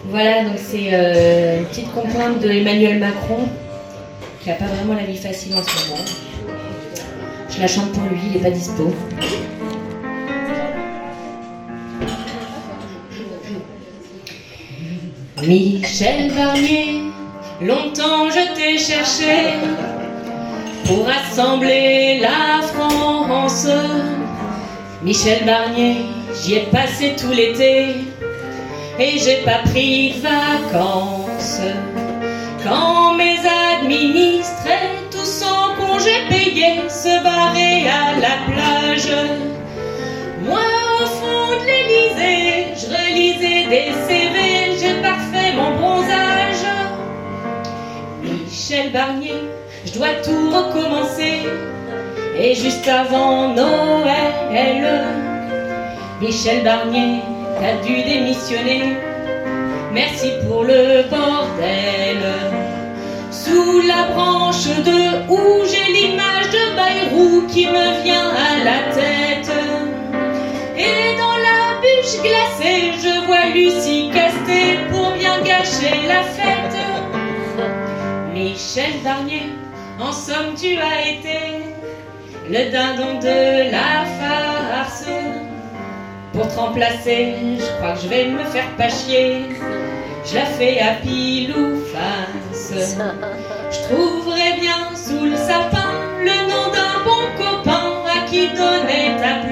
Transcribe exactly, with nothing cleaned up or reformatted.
Voilà, donc c'est euh, une petite complainte de Emmanuel Macron, qui n'a pas vraiment la vie facile en ce moment. Je la chante pour lui, il n'est pas dispo. Michel Barnier, longtemps je t'ai cherché pour rassembler la France. Michel Barnier, j'y ai passé tout l'été et j'ai pas pris de vacances. Quand mes administrés, tous en congé payé, se barraient à la plage, moi au fond de l'Élysée, je relisais des C V, j'ai parfait mon bronzage. Michel Barnier, je dois tout recommencer, et juste avant Noël, Michel Barnier, t'as dû démissionner, merci pour le bordel. Sous la branche de où j'ai l'image de Bayrou qui me vient à la tête, et dans la bûche glacée je vois Lucie Castet pour bien gâcher la fête. Michel Barnier, en somme tu as été le dindon de la farce. Pour te remplacer, je crois que je vais me faire pas chier, je la fais à pile ou face. Je trouverai bien sous le sapin le nom d'un bon copain à qui donner ta